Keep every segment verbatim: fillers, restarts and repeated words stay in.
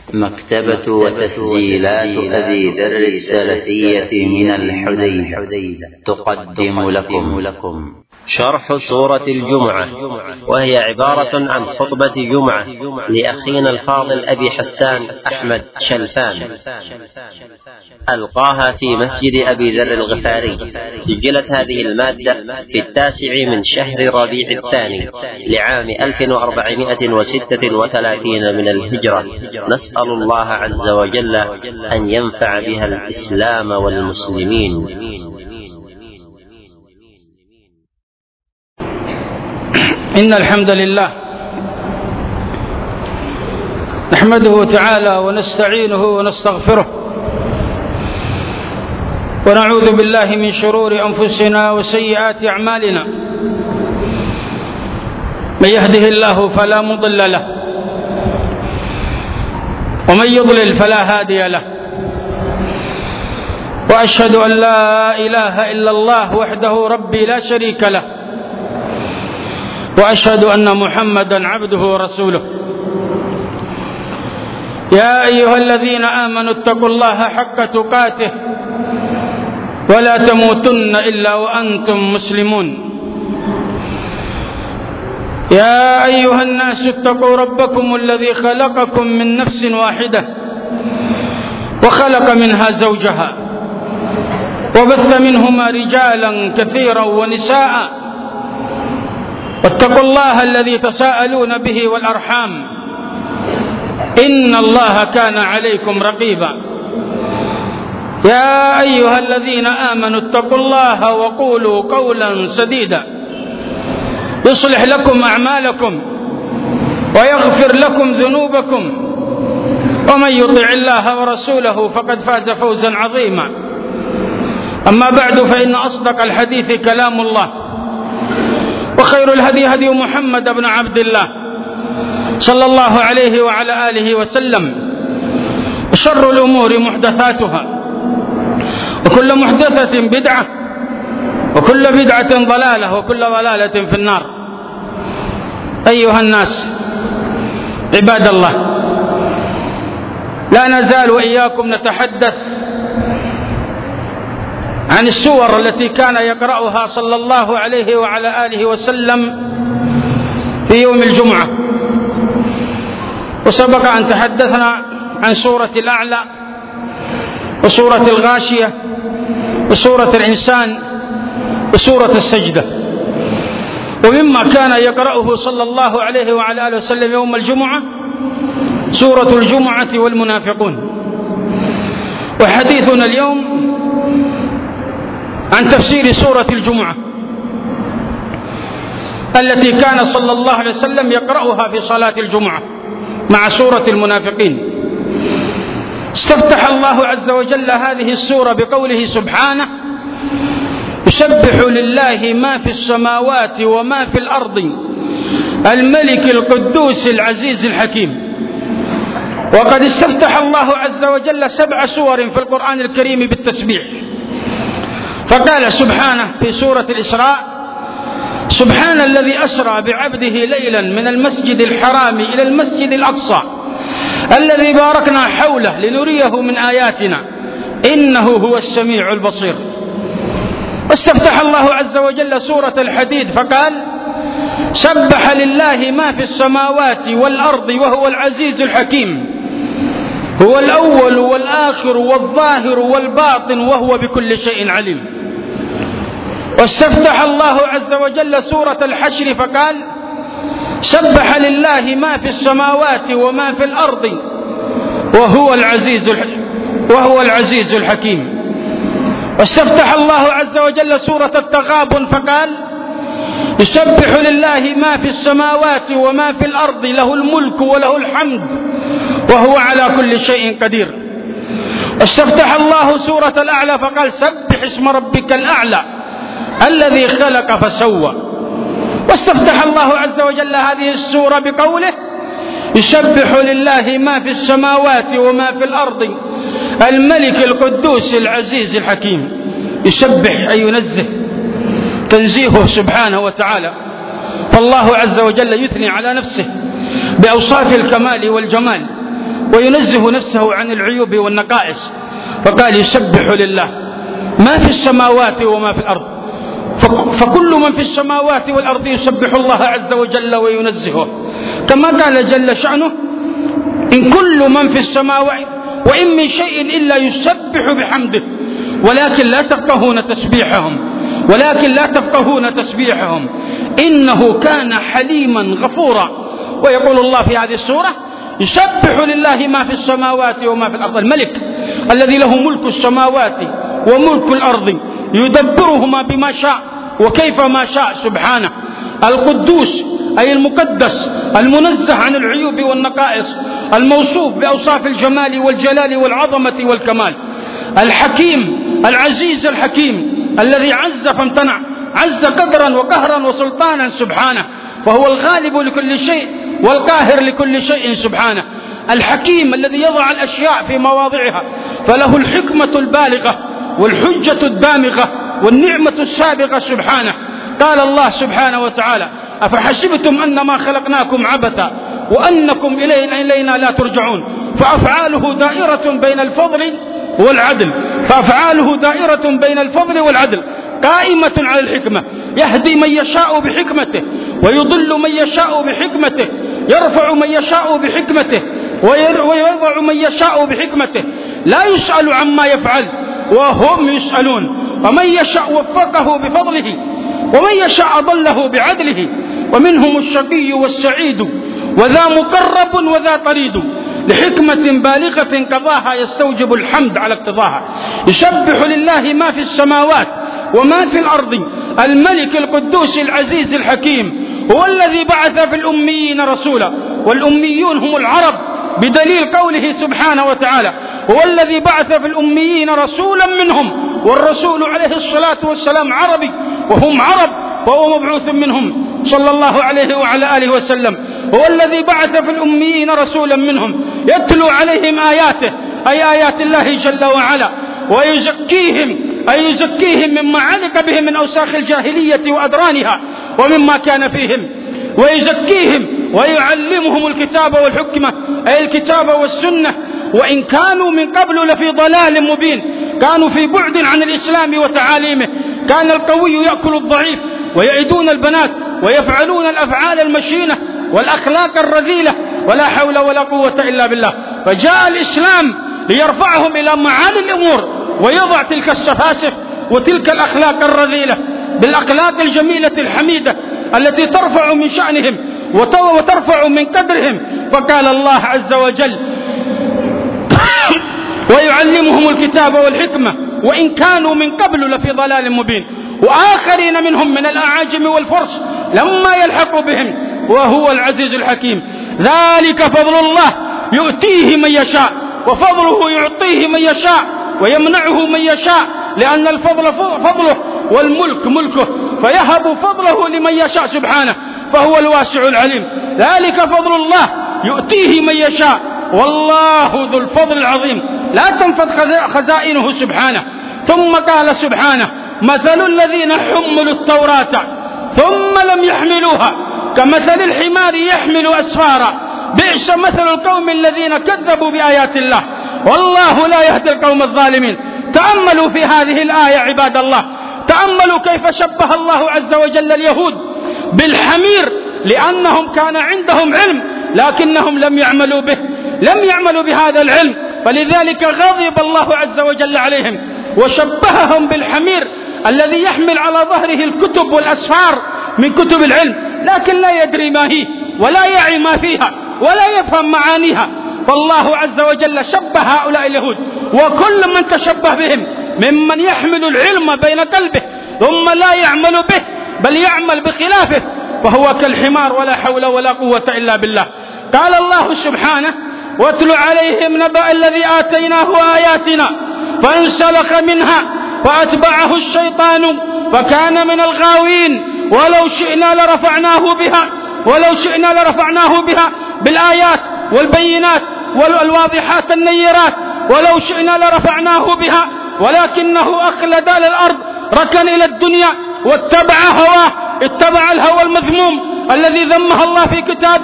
مكتبة وتسجيلات أبي ذر السلفية من الحديدة تقدم لكم شرح سورة الجمعة، وهي عبارة عن خطبة جمعة لأخينا الفاضل أبي حسان أحمد شلفان، ألقاها في مسجد أبي ذر الغفاري. سجلت هذه المادة في التاسع من شهر ربيع الثاني لعام ألف وأربعمائة وستة وثلاثين من الهجرة. نسأل الله عز وجل أن ينفع بها الإسلام والمسلمين. إن الحمد لله نحمده تعالى ونستعينه ونستغفره، ونعوذ بالله من شرور أنفسنا وسيئات أعمالنا. من يهده الله فلا مضل له، ومن يضلل فلا هادي له. وأشهد أن لا إله إلا الله وحده ربي لا شريك له، وأشهد أن محمدا عبده ورسوله. يا أيها الذين آمنوا اتقوا الله حق تقاته ولا تموتن إلا وأنتم مسلمون. يا أيها الناس اتقوا ربكم الذي خلقكم من نفس واحدة وخلق منها زوجها وبث منهما رجالا كثيرا ونساء، واتقوا الله الذي تساءلون به والأرحام إن الله كان عليكم رقيبا. يا أيها الذين آمنوا اتقوا الله وقولوا قولا سديدا يصلح لكم أعمالكم ويغفر لكم ذنوبكم، ومن يطع الله ورسوله فقد فاز فوزا عظيما. أما بعد، فإن أصدق الحديث كلام الله، وخير الهدي هدي محمد بن عبد الله صلى الله عليه وعلى آله وسلم، وشر الأمور محدثاتها، وكل محدثة بدعة، وكل بدعة ضلالة، وكل ضلالة في النار. أيها الناس عباد الله، لا نزال وإياكم نتحدث عن السور التي كان يقرأها صلى الله عليه وعلى آله وسلم في يوم الجمعة. وسبق أن تحدثنا عن سورة الأعلى وسورة الغاشية وسورة الإنسان وسورة السجدة. ومما كان يقرأه صلى الله عليه وعلى آله وسلم يوم الجمعة سورة الجمعة والمنافقون. وحديثنا اليوم عن تفسير سورة الجمعة التي كان صلى الله عليه وسلم يقرأها في صلاة الجمعة مع سورة المنافقين. استفتح الله عز وجل هذه السورة بقوله سبحانه: يسبح لله ما في السماوات وما في الأرض الملك القدوس العزيز الحكيم. وقد استفتح الله عز وجل سبع سور في القرآن الكريم بالتسبيح، فقال سبحانه في سورة الإسراء: سبحان الذي أسرى بعبده ليلا من المسجد الحرام إلى المسجد الأقصى الذي باركنا حوله لنريه من آياتنا إنه هو السميع البصير. واستفتح الله عز وجل سورة الحديد فقال: سبح لله ما في السماوات والأرض وهو العزيز الحكيم، هو الأول والآخر والظاهر والباطن وهو بكل شيء عليم. واستفتح الله عز وجل سورة الحشر فقال: سبح لله ما في السماوات وما في الأرض وهو العزيز وهو العزيز الحكيم. واستفتح الله عز وجل سورة التغابن فقال: يسبح لله ما في السماوات وما في الأرض له الملك وله الحمد وهو على كل شيء قدير. واستفتح الله سورة الأعلى فقال: سبح اسم ربك الأعلى الذي خلق فسوى. واستفتح الله عز وجل هذه السورة بقوله: يسبح لله ما في السماوات وما في الأرض الملك القدوس العزيز الحكيم. يسبح أي ينزه، تنزيهه سبحانه وتعالى. فالله عز وجل يثني على نفسه بأوصاف الكمال والجمال وينزه نفسه عن العيوب والنقائص، فقال يسبح لله ما في السماوات وما في الأرض، فكل من في السماوات والأرض يسبح الله عز وجل وينزهه، كما قال جل شأنه إن كل من في السماوات وإن من شيء إلا يسبح بحمده ولكن لا تفقهون تسبيحهم ولكن لا تفقهون تسبيحهم إنه كان حليما غفورا. ويقول الله في هذه السورة يسبح لله ما في السماوات وما في الأرض، الملك الذي له ملك السماوات وملك الأرض يدبرهما بما شاء وكيف ما شاء سبحانه، القدوس أي المقدس المنزه عن العيوب والنقائص، الموصوف بأوصاف الجمال والجلال والعظمة والكمال، الحكيم العزيز الحكيم الذي عز فامتنع، عز قدرا وقهرا وسلطانا سبحانه، وهو الغالب لكل شيء والقاهر لكل شيء سبحانه، الحكيم الذي يضع الأشياء في مواضعها، فله الحكمة البالغة والحجة الدامغة والنعمة السابقة سبحانه. قال الله سبحانه وتعالى أفحسبتم أنما خلقناكم عبثا وأنكم إلينا لا ترجعون، فأفعاله دائرة بين الفضل والعدل فأفعاله دائرة بين الفضل والعدل قائمة على الحكمة، يهدي من يشاء بحكمته ويضل من يشاء بحكمته، يرفع من يشاء بحكمته ويضع من يشاء بحكمته، لا يسأل عما يفعل وهم يسألون، ومن يشاء وفقه بفضله ومن يشاء أضله بعدله، ومنهم الشقي والسعيد وذا مقرب وذا طريد، لحكمة بالغة قضاها يستوجب الحمد على اقتضاها. يسبح لله ما في السماوات وما في الأرض الملك القدوس العزيز الحكيم، هو الذي بعث في الأميين رسولا، والأميون هم العرب بدليل قوله سبحانه وتعالى هو الذي بعث في الأميين رسولا منهم، والرسول عليه الصلاة والسلام عربي وهم عرب وهو مبعوث منهم صلى الله عليه وعلى آله وسلم، هو الذي بعث في الأميين رسولا منهم يتلو عليهم آياته أي آيات الله جل وعلا ويزكيهم أي يزكيهم مما علق بهم من أوساخ الجاهلية وأدرانها ومما كان فيهم، ويزكيهم ويعلمهم الكتاب والحكمة أي الكتاب والسنة، وإن كانوا من قبل لفي ضلال مبين، كانوا في بعد عن الإسلام وتعاليمه، كان القوي يأكل الضعيف ويعيدون البنات ويفعلون الأفعال المشينة والأخلاق الرذيلة، ولا حول ولا قوة إلا بالله. فجاء الإسلام ليرفعهم إلى معالي الأمور ويضع تلك السفاسف وتلك الأخلاق الرذيلة بالأخلاق الجميلة الحميدة التي ترفع من شأنهم وترفع من قدرهم. فقال الله عز وجل ويعلمهم الكتاب والحكمة وإن كانوا من قبل لفي ضلال مبين، وآخرين منهم من الأعاجم والفرس لما يلحق بهم وهو العزيز الحكيم. ذلك فضل الله يؤتيه من يشاء، وفضله يعطيه من يشاء ويمنعه من يشاء، لأن الفضل فضله والملك ملكه، فيهب فضله لمن يشاء سبحانه، فهو الواسع العليم. ذلك فضل الله يؤتيه من يشاء والله ذو الفضل العظيم، لا تنفد خزائنه سبحانه. ثم قال سبحانه مثل الذين حملوا التوراة ثم لم يحملوها كمثل الحمار يحمل أسفارا، بئس مثل القوم الذين كذبوا بآيات الله والله لا يهدي القوم الظالمين. تأملوا في هذه الآية عباد الله، تأملوا كيف شبه الله عز وجل اليهود بالحمير، لأنهم كان عندهم علم لكنهم لم يعملوا به، لم يعملوا بهذا العلم، فلذلك غضب الله عز وجل عليهم وشبههم بالحمير الذي يحمل على ظهره الكتب والأسفار من كتب العلم، لكن لا يدري ما هي ولا يعي ما فيها ولا يفهم معانيها. فالله عز وجل شبه هؤلاء اليهود وكل من تشبه بهم ممن يحمل العلم بين قلبه ثم لا يعمل به بل يعمل بخلافه، فهو كالحمار ولا حول ولا قوة إلا بالله. قال الله سبحانه واتل عليهم نبأ الذي آتيناه آياتنا فانسلخ منها فأتبعه الشيطان فكان من الغاوين، ولو شئنا لرفعناه بها ولو شئنا لرفعناه بها بالآيات والبينات والواضحات النيرات، ولو شئنا لرفعناه بها ولكنه أخلد إلى الأرض، ركن إلى الدنيا واتبع هواه، اتبع الهوى المذموم الذي ذمه الله في كتابه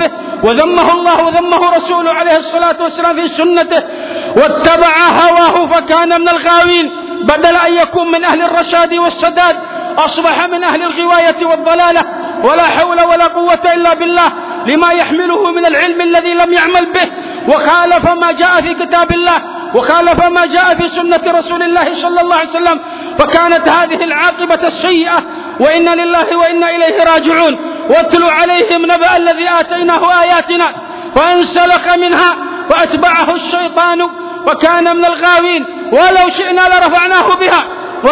وذمه الله وذمه رسوله عليه الصلاة والسلام في سنته واتبع هواه فكان من الغاوين، بدل أن يكون من أهل الرشاد والسداد أصبح من أهل الغواية والضلالة. ولا حول ولا قوة إلا بالله، لما يحمله من العلم الذي لم يعمل به، وخالف ما جاء في كتاب الله وخالف ما جاء في سنة رسول الله صلى الله عليه وسلم، فكانت هذه العاقبة السيئة. وإنا لله وإنا إليه راجعون. واتلوا عليهم نبأ الذي آتيناه آياتنا فانسلخ منها فأتبعه الشيطان وكان من الغاوين. ولو شئنا لرفعناه بها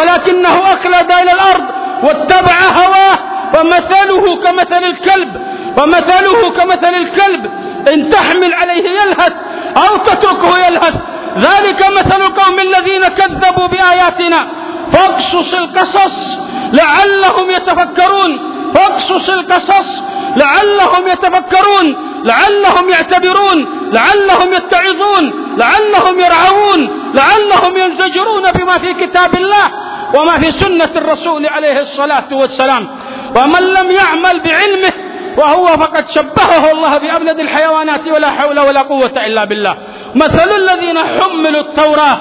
ولكنه أخلد إلى الأرض واتبع هواه فمثله كمثل الكلب فمثله كمثل الكلب إن تحمل عليه يلهث أو تتركه يلهث. ذلك مثل القوم الذين كذبوا بآياتنا فاقصص القصص لعلهم يتفكرون فاقصص القصص لعلهم يتفكرون لعلهم يعتبرون لعلهم يتعظون لعلهم يرعون لعلهم ينزجرون بما في كتاب الله وما في سنة الرسول عليه الصلاة والسلام. ومن لم يعمل بعلمه وهو فقد شبهه الله بأبلد الحيوانات ولا حول ولا قوة إلا بالله. مثل الذين حملوا التوراة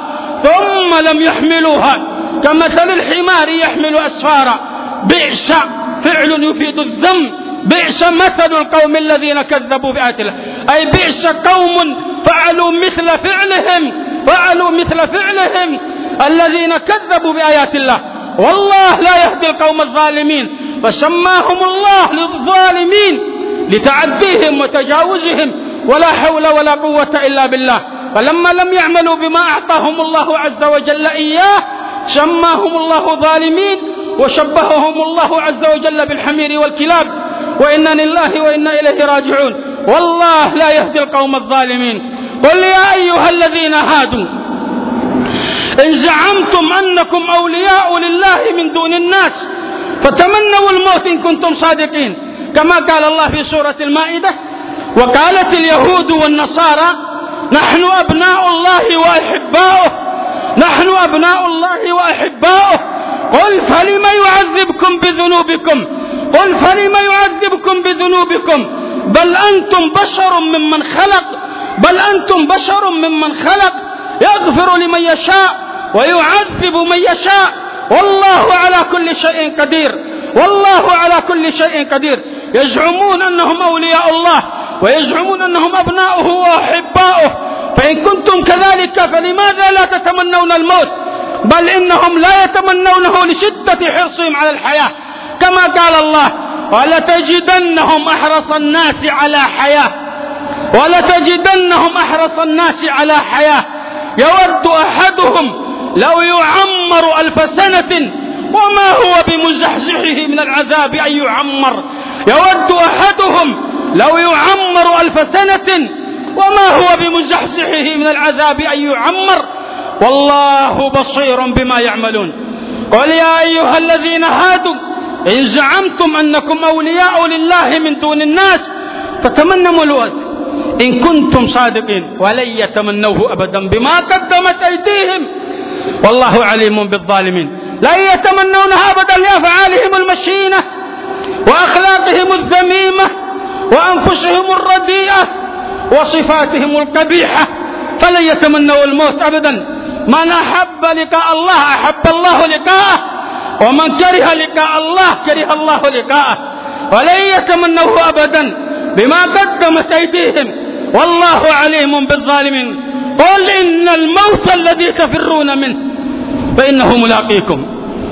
ثم لم يحملوها كمثل الحمار يحمل أسفارا بئس فعل يفيد الذم بئس مثل القوم الذين كذبوا بآيات الله، أي بئس قوم فعلوا مثل فعلهم فعلوا مثل فعلهم الذين كذبوا بآيات الله. والله لا يهدي القوم الظالمين، فسماهم الله للظالمين لتعديهم وتجاوزهم ولا حول ولا قوة إلا بالله. فلما لم يعملوا بما أعطاهم الله عز وجل إياه سماهم الله ظالمين وشبههم الله عز وجل بالحمير والكلاب. وإنا لله وإنا إليه راجعون. والله لا يهدي القوم الظالمين. قل يا أيها الذين هادوا إن زعمتم أنكم أولياء لله من دون الناس فتمنوا الموت إن كنتم صادقين، كما قال الله في سورة المائدة وقالت اليهود والنصارى نحن أبناء الله وأحباؤه نحن أبناء الله وأحباؤه قل فلم يعذبكم بذنوبكم قل فلم يعذبكم بذنوبكم بل أنتم بشر ممن خلق بل أنتم بشر ممن خلق يغفر لمن يشاء ويعذب من يشاء والله على كل شيء قدير والله على كل شيء قدير. يزعمون أنهم أولياء الله ويزعمون أنهم أبناؤه وأحباؤه، فإن كنتم كذلك فلماذا لا تتمنون الموت؟ بل إنهم لا يتمنونه لشدة حرصهم على الحياة، كما قال الله ولتجدنهم أحرص الناس على حياة ولتجدنهم أحرص الناس على حياة يود أحدهم لو يعمر ألف سنة وما هو بمزحزحه من العذاب أن يعمر يود أحدهم لو يعمر ألف سنة وما هو بمزحزحه من العذاب أن يعمر والله بصير بما يعملون. قل يا أيها الذين هادوا إن زعمتم أنكم أولياء لله من دون الناس فتمنوا الموت إن كنتم صادقين ولن يتمنوه أبدا بما قدمت أيديهم والله عليم بالظالمين. لن يتمنونها أبدا لأفعالهم المشينة وأخلاقهم الذميمة وأنفسهم الرديئة وصفاتهم القبيحة، فلن يتمنوا الموت أبدا. من أحب لقاء الله أحب الله لقاءه ومن كره لقاء الله كره الله لقاءه، ولن يتمنوه أبدا بما قدمت أيديهم والله عليم بالظالمين. قل إن الموت الذي تفرون منه فإنه ملاقيكم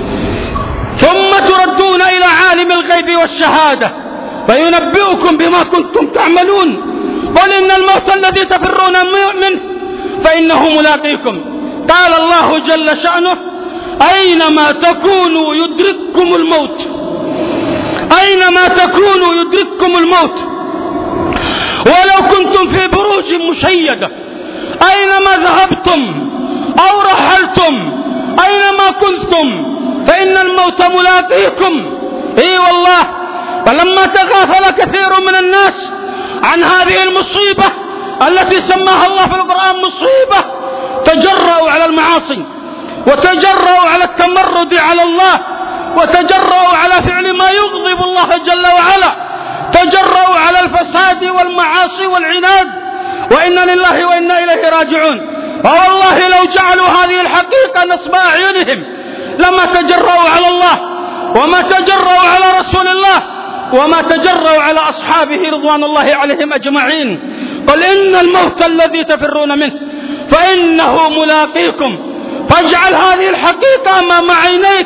ثم تردون إلى عالم الغيب والشهادة فينبئكم بما كنتم تعملون. قل إن الموت الذي تفرون منه فإنه ملاقيكم. قال الله جل شأنه أينما تكونوا يدرككم الموت أينما تكونوا يدرككم الموت ولو كنتم في بروج مشيدة أينما ذهبتم أو رحلتم أينما كنتم فإن الموت ملاقيكم. إي والله. فلما تغافل كثير من الناس عن هذه المصيبة التي سماها الله في القرآن مصيبة تجرأوا على المعاصي وتجرأوا على التمرد على الله وتجرأوا على فعل ما يغضب الله جل وعلا تجرؤوا على الفساد والمعاصي والعناد، وإنا لله وإنا إليه راجعون. فوالله لو جعلوا هذه الحقيقة نصب أعينهم لما تجرؤوا على الله، وما تجرؤوا على رسول الله، وما تجرؤوا على أصحابه رضوان الله عليهم أجمعين. قل إن الموت الذي تفرون منه فإنه ملاقيكم، فاجعل هذه الحقيقة أمام عينيك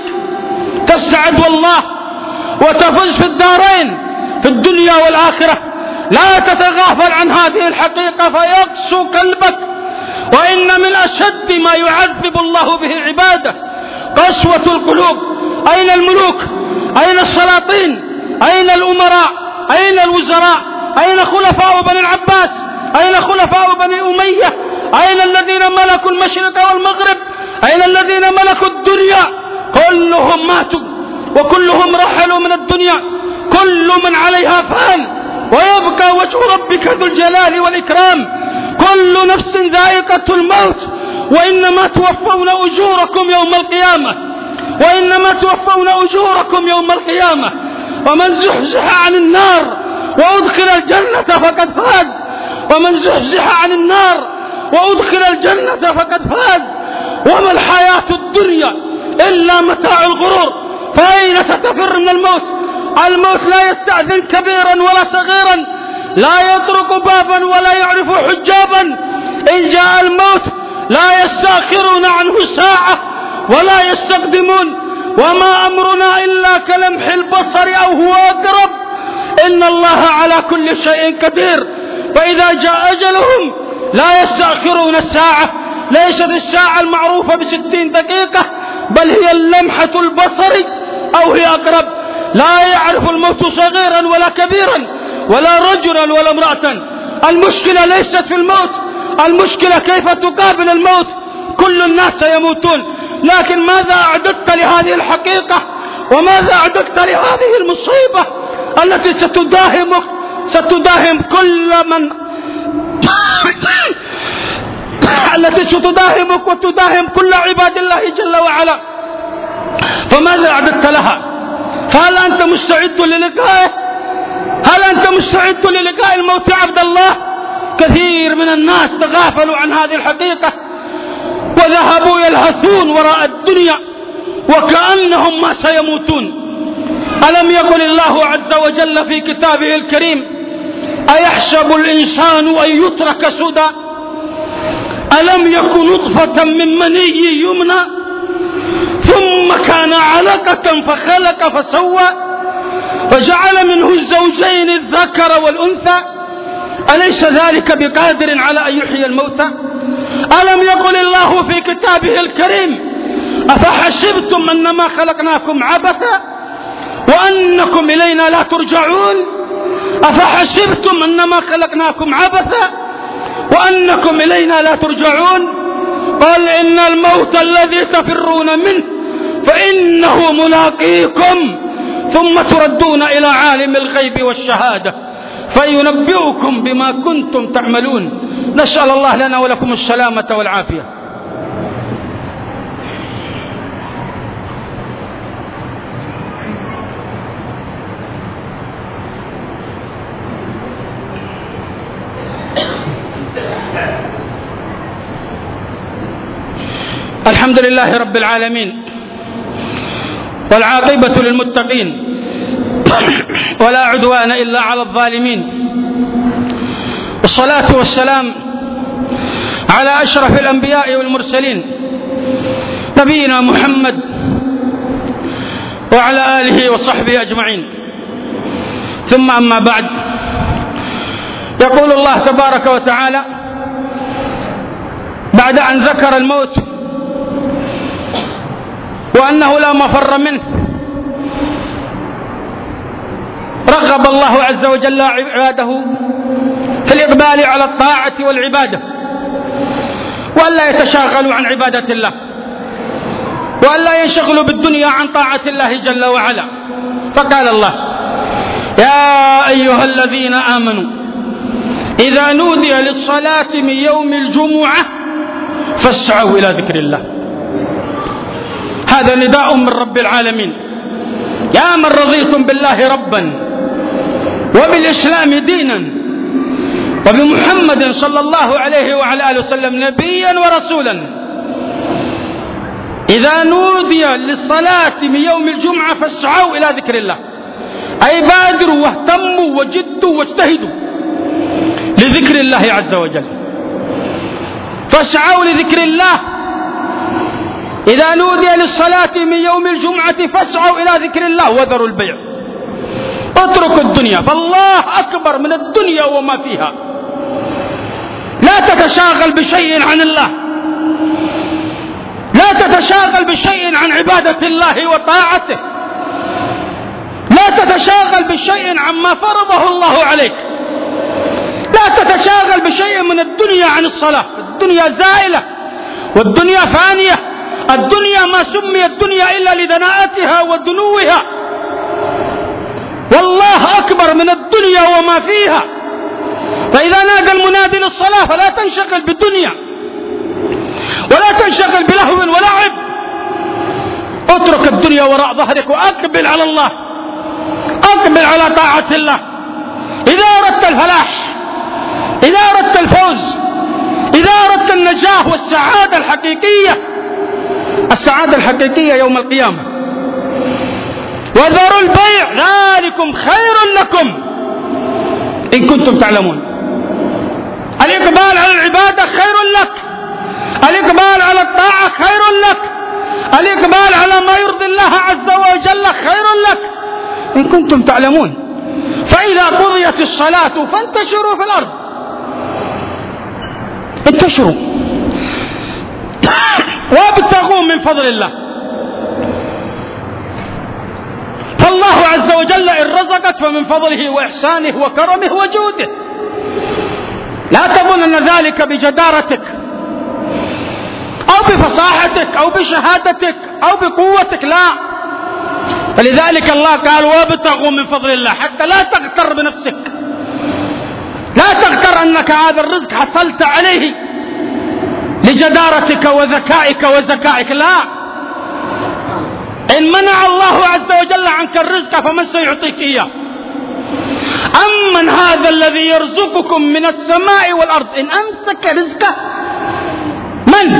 تسعد والله وتفز في الدارين في الدنيا والآخرة. لا تتغافل عن هذه الحقيقة فيقسو قلبك. وإن من أشد ما يعذب الله به عباده قسوة القلوب. أين الملوك؟ أين السلاطين؟ أين الأمراء؟ أين الوزراء؟ أين خلفاء بني العباس؟ أين خلفاء بني أمية؟ أين الذين ملكوا المشرق والمغرب؟ أين الذين ملكوا الدنيا؟ كلهم ماتوا وكلهم رحلوا من الدنيا. كل من عليها فان ويبقى وجه ربك ذو الجلال والإكرام. كل نفس ذائقة الموت، وإنما توفون أجوركم يوم القيامة، وإنما توفون أجوركم يوم القيامة. ومن زحزح عن النار وأدخل الجنة فقد فاز، ومن زحزح عن النار وأدخل الجنة فقد فاز. وما الحياة الدنيا إلا متاع الغرور. فأين ستفر من الموت؟ الموت لا يستأذن كبيرا ولا صغيرا، لا يطرق بابا ولا يعرف حجابا. إن جاء الموت لا يستأخرون عنه ساعة ولا يستقدمون. وما أمرنا إلا كلمح البصر أو هو أقرب. إن الله على كل شيء قدير. فإذا جاء أجلهم لا يستأخرون الساعة. ليست الساعة المعروفة بستين دقيقة، بل هي اللمحة البصر أو هي أقرب. لا يعرف الموت صغيرا ولا كبيرا ولا رجلا ولا امرأة. المشكلة ليست في الموت، المشكلة كيف تقابل الموت. كل الناس يموتون، لكن ماذا أعددت لهذه الحقيقة؟ وماذا أعددت لهذه المصيبة التي ستداهمك ستداهم كل من التي ستداهمك وتداهم كل عباد الله جل وعلا؟ فماذا أعددت لها؟ فهل أنت مستعد للقائه؟ هل أنت مستعد للقاء الموت يا عبد الله؟ كثير من الناس تغافلوا عن هذه الحقيقة وذهبوا يلهثون وراء الدنيا وكأنهم ما سيموتون. ألم يقل الله عز وجل في كتابه الكريم: أيحسب الإنسان أن يترك سدى؟ ألم يكن نطفة من مني يمنى ثم كان علقة فخلق فسوى فجعل منه الزوجين الذكر والأنثى أليس ذلك بقادر على أن يحيي الموتى؟ ألم يقل الله في كتابه الكريم: أفحسبتم أنما خلقناكم عبثا وأنكم إلينا لا ترجعون؟ أفحسبتم أنما خلقناكم عبثا وأنكم إلينا لا ترجعون؟ قال: إن الموت الذي تفرون منه فإنه ملاقيكم ثم تردون إلى عالم الغيب والشهادة فينبئكم بما كنتم تعملون. نسأل الله لنا ولكم السلامة والعافية. الحمد لله رب العالمين، والعاقبة للمتقين، ولا عدوان إلا على الظالمين، والصلاة والسلام على أشرف الأنبياء والمرسلين نبينا محمد وعلى آله وصحبه أجمعين. ثم أما بعد، يقول الله تبارك وتعالى بعد أن ذكر الموت وأنه لا مفر منه، رغب الله عز وجل عباده في الإقبال على الطاعة والعبادة، وألا يتشاغلوا عن عبادة الله، وألا ينشغلوا بالدنيا عن طاعة الله جل وعلا. فقال الله: يا أيها الذين آمنوا إذا نودي للصلاة من يوم الجمعة فاسعوا إلى ذكر الله. هذا نداء من رب العالمين: يا من رضيتم بالله ربا وبالإسلام دينا، وبمحمد صلى الله عليه وعلى آله وسلم نبيا ورسولا. إذا نودي للصلاة من يوم الجمعة فاسعوا إلى ذكر الله، أي بادروا واهتموا وجدوا واجتهدوا لذكر الله عز وجل. فاسعوا لذكر الله. إذا نودي للصلاة من يوم الجمعة فاسعوا إلى ذكر الله وذروا البيع. اتركوا الدنيا، فالله أكبر من الدنيا وما فيها. لا تتشاغل بشيء عن الله، لا تتشاغل بشيء عن عبادة الله وطاعته، لا تتشاغل بشيء عما فرضه الله عليك، لا تتشاغل بشيء من الدنيا عن الصلاة. الدنيا زائلة والدنيا فانية. الدنيا ما سمي الدنيا إلا لدناءتها ودنوها، والله أكبر من الدنيا وما فيها. فإذا نادى المنادي للصلاة فلا تنشغل بالدنيا ولا تنشغل بلهو ولعب. اترك الدنيا وراء ظهرك وأقبل على الله، أقبل على طاعة الله. إذا أردت الفلاح، إذا أردت الفوز، إذا أردت النجاح والسعادة الحقيقية، السعادة الحقيقية يوم القيامة. وذروا البيع ذلكم خير لكم إن كنتم تعلمون. الإقبال على العبادة خير لك، الإقبال على الطاعة خير لك، الإقبال على ما يرضي الله عز وجل خير لك إن كنتم تعلمون. فإذا قضيت الصلاة فانتشروا في الأرض، انتشروا وابتغوا من فضل الله. فالله عز وجل إن رزقك فمن فضله وإحسانه وكرمه وجوده. لا تظن أن ذلك بجدارتك أو بفصاحتك أو بشهادتك أو بقوتك، لا. فلذلك الله قال وابتغوا من فضل الله، حتى لا تغتر بنفسك، لا تغتر أنك هذا الرزق حصلت عليه لجدارتك وذكائك وزكائك، لا. إن منع الله عز وجل عنك الرزق فمن سيعطيك إياه؟ أمن هذا الذي يرزقكم من السماء والأرض إن أمسك رزقه؟ من؟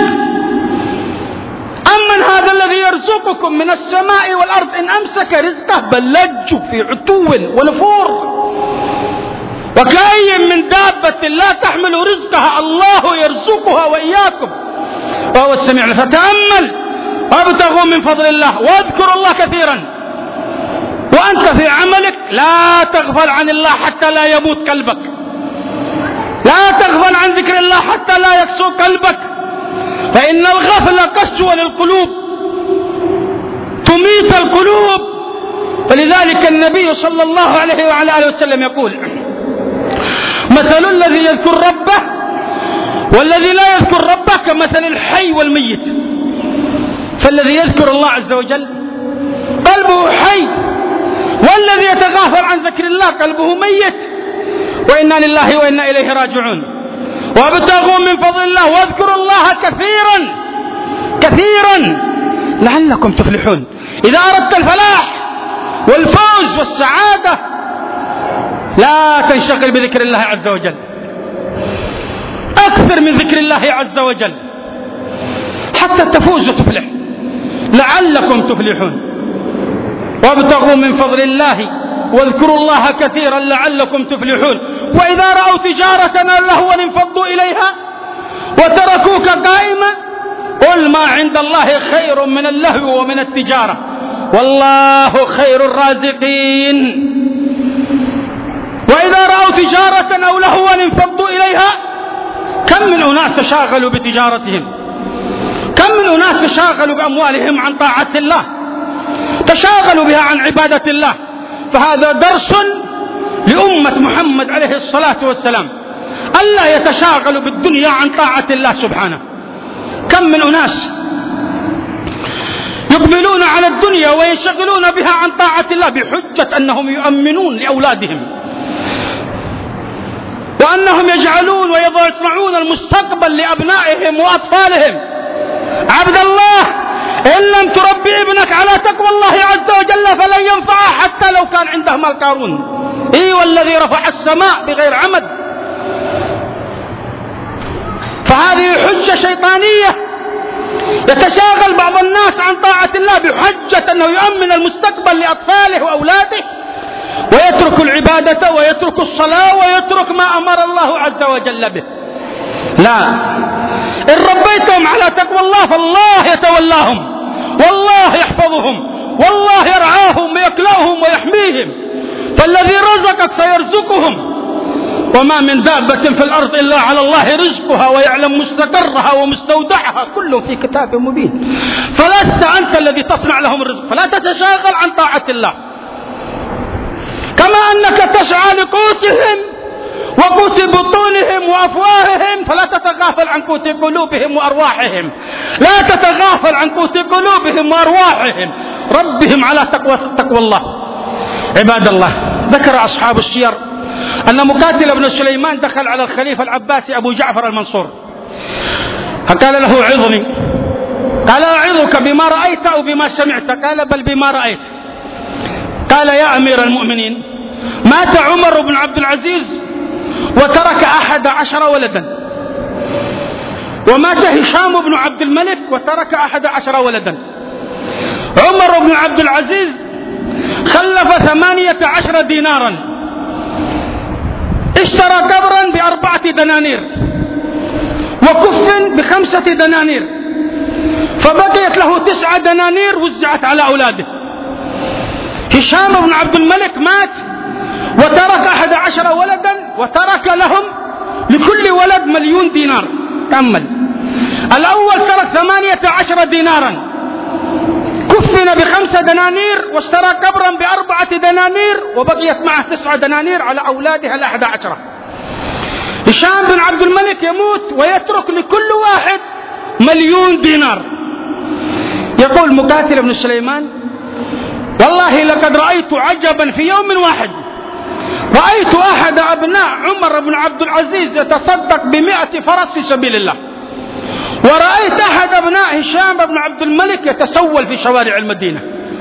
أمن هذا الذي يرزقكم من السماء والأرض إن أمسك رزقه؟ بل لجوا في عتو ونفور. وكأي من دابة لا تحمل رزقها الله يرزقها وإياكم وهو السميع. فتأمل وابتغوا من فضل الله واذكروا الله كثيرا. وأنت في عملك لا تغفل عن الله حتى لا يموت قلبك، لا تغفل عن ذكر الله حتى لا يكسو قلبك، فإن الغفلة قسوة للقلوب، تميت القلوب. فلذلك النبي صلى الله عليه وعلى آله وسلم يقول مثل الذي يذكر ربه والذي لا يذكر ربه كمثل الحي والميت. فالذي يذكر الله عز وجل قلبه حي، والذي يتغافل عن ذكر الله قلبه ميت. وإنا لله وإنا إليه راجعون. وابتغوا من فضل الله واذكروا الله كثيرا كثيرا لعلكم تفلحون. إذا أردت الفلاح والفوز والسعادة لا تنشغل بذكر الله عز وجل، أكثر من ذكر الله عز وجل حتى تفوز وتفلح، لعلكم تفلحون. وابتغوا من فضل الله واذكروا الله كثيرا لعلكم تفلحون. وإذا رأوا تجارة أو لهوا انفضوا إليها وتركوك قائما قل ما عند الله خير من اللهو ومن التجارة والله خير الرازقين. وإذا رأوا تجارة أو لهوا انفضوا إليها. كم من أناس تشاغلوا بتجارتهم، كم من أناس تشاغلوا بأموالهم عن طاعة الله، تشاغلوا بها عن عبادة الله. فهذا درس لأمة محمد عليه الصلاة والسلام، ألا يتشاغلوا بالدنيا عن طاعة الله سبحانه. كم من أناس يقبلون على الدنيا وينشغلون بها عن طاعة الله بحجة أنهم يؤمنون لأولادهم، وأنهم يجعلون ويصنعون المستقبل لأبنائهم وأطفالهم. عبد الله، إن لم تربي ابنك على تقوى الله عز وجل فلن ينفعه حتى لو كان عنده مال قارون. إي والذي رفع السماء بغير عمد. فهذه حجة شيطانية يتشاغل بعض الناس عن طاعة الله بحجة أنه يؤمن المستقبل لأطفاله وأولاده، ويترك العبادة ويترك الصلاة ويترك ما أمر الله عز وجل به. لا، إن ربيتهم على تقوى الله فالله يتولاهم، والله يحفظهم، والله يرعاهم ويكلأهم ويحميهم. فالذي رزقك سيرزقهم، وما من دابة في الأرض إلا على الله رزقها ويعلم مستقرها ومستودعها كل في كتاب مبين. فلست أنت الذي تصنع لهم الرزق، فلا تتشاغل عن طاعة الله. كما أنك تسعى لقوتهم وقوت بطونهم وأفواههم، فلا تتغافل عن قوت قلوبهم وأرواحهم. لا تتغافل عن قوت قلوبهم وأرواحهم، ربهم على تقوى, تقوى الله. عباد الله، ذكر أصحاب السير أن مقاتل بن سليمان دخل على الخليفة العباسي أبو جعفر المنصور فقال له عظني. قال أعظك بما رأيت أو بما سمعت؟ قال بل بما رأيت. قال يا أمير المؤمنين، مات عمر بن عبد العزيز وترك أحد عشر ولدا، ومات هشام بن عبد الملك وترك أحد عشر ولدا. عمر بن عبد العزيز خلف ثمانية عشر دينارا، اشترى قبرا بأربعة دنانير وكف بخمسة دنانير، فبقيت له تسعة دنانير وزعت على أولاده. هشام بن عبد الملك مات وترك أحد عشر ولدا، وترك لهم لكل ولد مليون دينار. تأمل، الأول ترك ثمانية عشر دينارا، كفن بخمسة دنانير، واشترى قبرا بأربعة دنانير، وبقيت معه تسعة دنانير على أولادها الأحد عشرة. هشام بن عبد الملك يموت ويترك لكل واحد مليون دينار. يقول مقاتل بن سليمان: والله لقد رأيت عجبا في يوم واحد، رأيت أحد أبناء عمر بن عبد العزيز يتصدق بمئة فرس في سبيل الله، ورأيت أحد أبناء هشام بن عبد الملك يتسول في شوارع المدينة.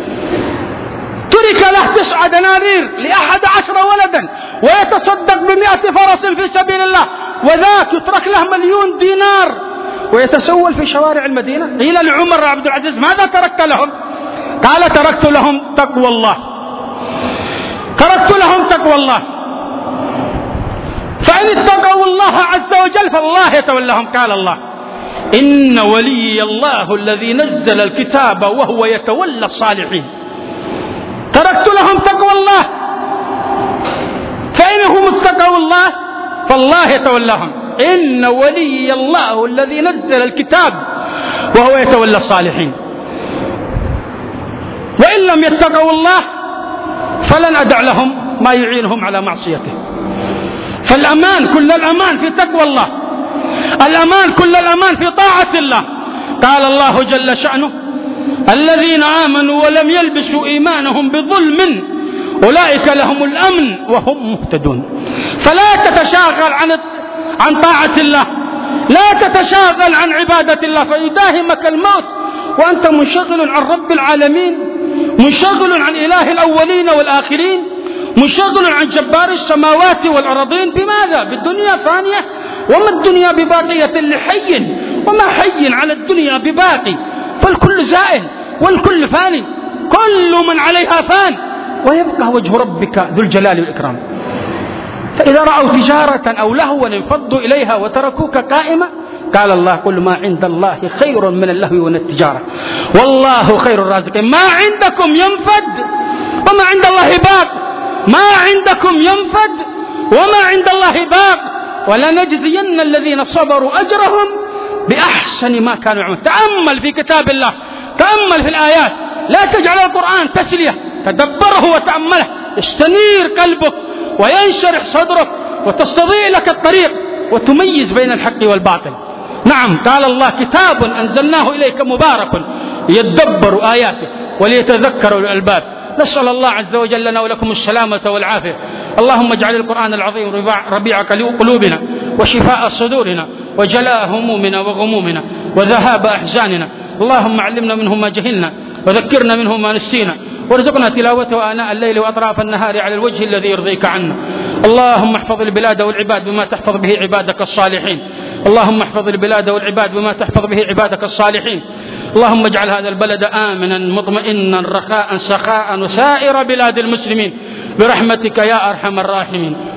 ترك له تسعة دنانير لأحد عشر ولدا ويتصدق بمئة فرس في سبيل الله، وذاك يترك له مليون دينار ويتسول في شوارع المدينة. قيل لعمر بن عبد العزيز: ماذا تركت لهم؟ قال: تركت لهم تقوى الله، تركت لهم تقوى الله، فإن اتقوا الله عز وجل فالله يتولاهم. قال الله: إن ولي الله الذي نزل الكتاب وهو يتولى الصالحين. تركت لهم تقوى الله، فإنهم اتقوا الله فالله يتولاهم. إن ولي الله الذي نزل الكتاب وهو يتولى الصالحين. وإن لم يتقوا الله فلن أدع لهم ما يعينهم على معصيته. فالأمان كل الأمان في تقوى الله، الأمان كل الأمان في طاعة الله. قال الله جل شأنه: الذين آمنوا ولم يلبسوا إيمانهم بظلم أولئك لهم الأمن وهم مهتدون. فلا تتشاغل عن عن طاعة الله، لا تتشاغل عن عبادة الله، فيداهمك الموت وأنت منشغل عن رب العالمين، منشغل عن إله الأولين والآخرين، منشغل عن جبار السماوات والأرضين. بماذا؟ بالدنيا فانية، وما الدنيا بباقية لحي، وما حي على الدنيا بباقي، فالكل زائل والكل فاني، كل من عليها فان، ويبقى وجه ربك ذو الجلال والإكرام. فإذا رأوا تجارة أو لهوا انفضوا إليها وتركوك قائمة. قال الله: قل ما عند الله خير من اللهو والتجارة والله خير الرازقين. ما عندكم ينفد وما عند الله باق، ما عندكم ينفد وما عند الله باق، ولنجزين الذين صبروا أجرهم بأحسن ما كانوا يعملون. تأمل في كتاب الله، تأمل في الآيات، لا تجعل القرآن تسلية، تدبره وتأمله، استنير قلبك وينشرح صدرك وتستضيء لك الطريق وتميز بين الحق والباطل. نعم، قال الله: كتاب أنزلناه إليك مبارك ليدبروا آياته وليتذكروا الألباب. نسأل الله عز وجل لنا ولكم السلامة والعافية. اللهم اجعل القرآن العظيم ربيع قلوبنا وشفاء صدورنا وجلاء همومنا وغمومنا وذهاب أحزاننا. اللهم علمنا منه ما جهلنا وذكرنا منه ما نسينا، وارزقنا تلاوته آناء الليل وأطراف النهار على الوجه الذي يرضيك عنا. اللهم احفظ البلاد والعباد بما تحفظ به عبادك الصالحين. اللهم احفظ البلاد والعباد بما تحفظ به عبادك الصالحين. اللهم اجعل هذا البلد آمنا مطمئنا رخاء سخاء وسائر بلاد المسلمين برحمتك يا أرحم الراحمين.